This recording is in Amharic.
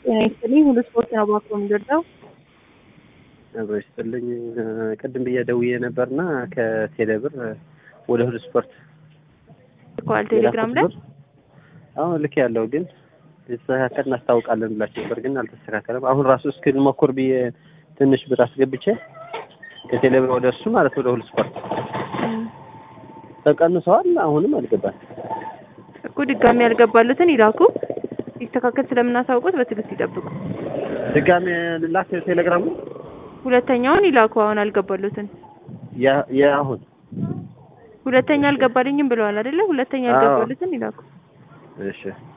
ጤና ይስጥልኝ። ሁሉ ስፖርት ነው ባኮ የሚደርሰው። አብሮ ይስጥልኝ። ቅድም ብዬ ደውዬ ነበርና ከቴሌብር ወደ ሁሉ ስፖርት ኳል ቴሌግራም ላይ አሁን ልክ ያለው ግን የተስተካከለ እናስታውቃለን ብላችሁ ነበር፣ ግን አልተስተካከለም። አሁን ራሱ እስኪ ሞክር ብዬ ትንሽ ብር አስገብቼ ከቴሌብር ወደ እሱ ማለት ወደ ሁሉ ስፖርት ተቀንሰዋል። አሁንም አልገባም እኮ ድጋሚ ያልገባሉትን ይላኩ። ይስተካከል ስለምናሳውቁት በትዕግስት ይጠብቁ። ድጋሚ ልላክ ቴሌግራም ሁለተኛውን ይላኩ። አሁን አልገባሉትን አሁን ሁለተኛ አልገባልኝም ብለዋል አይደለ? ሁለተኛ ያልገባሉትን ይላኩ። እሺ